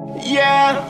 Yeah,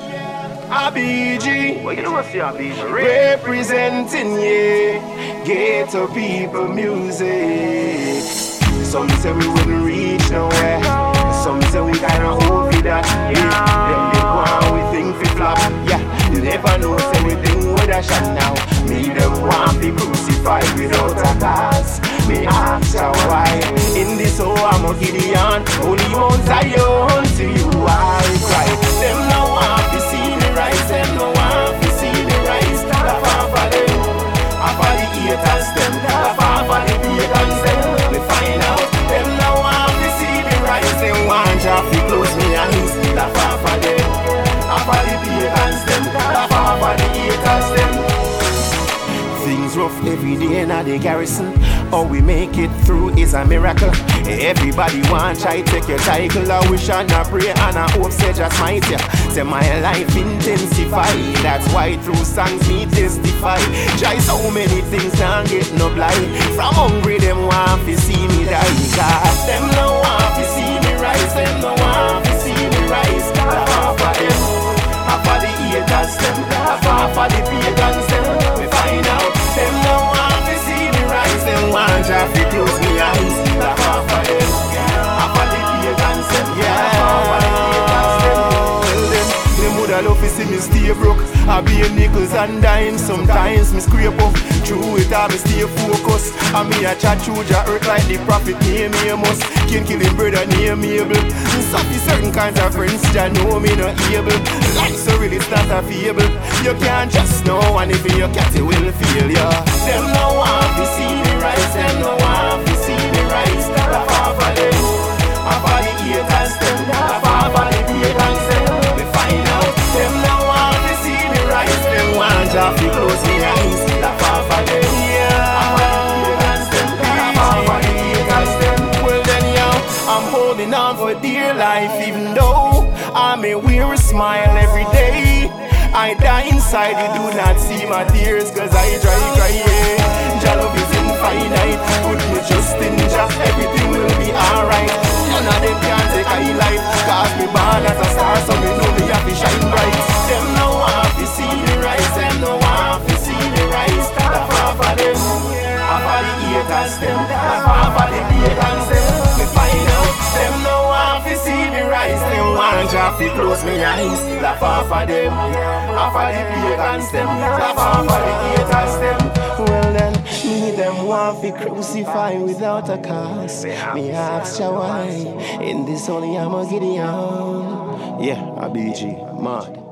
ABG. What you know what's your beach? Representing, yeah, ghetto people music. Some say we wouldn't reach nowhere. Some say we kinda hope it that. Yeah, them they go on, we think we flop. Yeah, you never know, say we think with a shot now. Me them want be crucified without a cause. Me ask her why. In this hole I'm a Gideon. Holy Mount Zion, to you I cry. Them no want to see me rise. Them no want to see me rise. Laugh off of them. Off of the haters them. Laugh off of the pagans them. We find out. Them no want to see me rise. Them want to close me eyes. Laugh off of them. Off of the pagans them. Laugh off of the haters them. Things rough every day in the garrison. How we make it through is a miracle. Everybody want try take your title. I wish and I pray and I hope say just might ya. Say my life intensify. That's why through songs me testify. Try so many things can't get no blind. From hungry them want to see me die. Cause them no want to see me rise. Them no want to see me rise. Half of them, half of the haters them, half of the pagans them. We find out them no want to see me rise. Them want to close me eyes. Half of them, half of the pagans them, half of the haters them. Them woulda love to see me stay broke. I be a nickels and dimes. Sometimes me scrape up. Through it I me stay focused. And me a chat through the earth like the prophet name Amos. Can't kill him brother name Abel. Suffer certain kinds of friends that know me not able. Life so really it's not a fable. You can't just know, and if you cat it will feel ya. Them no want to see me rise. Them no want to see me rise. Laugh off of them. Off of the haters them. Laugh off of the pagans them. We find out. Them no want to see me rise. Them want to close me eyes. Laugh off of them. Off of the pagans them. Laugh off of the haters them. Well then yo, I'm holding on for dear life. Even though I may wear a smile every day, I die inside, you do not see my tears. Cause I cry, yeah. Jah love is infinite. Put me just in Jah, everything will be alright. None of them can take a life. Cause me born as a star, so me know me have to shine bright. Them no want to see me rise. Them no want to see me rise. Laugh off of them. Off of the haters them. Laugh off of the pagans them. Me find out. Them no want to see me rise. Them want Jah to close me eyes. Laugh off of them. Off of the pagans them. Laugh off of the haters them. Well then, me them want to crucify without a cause. Me ask Jah why. In this only I'm a Gideon. Yeah, ABG, mad.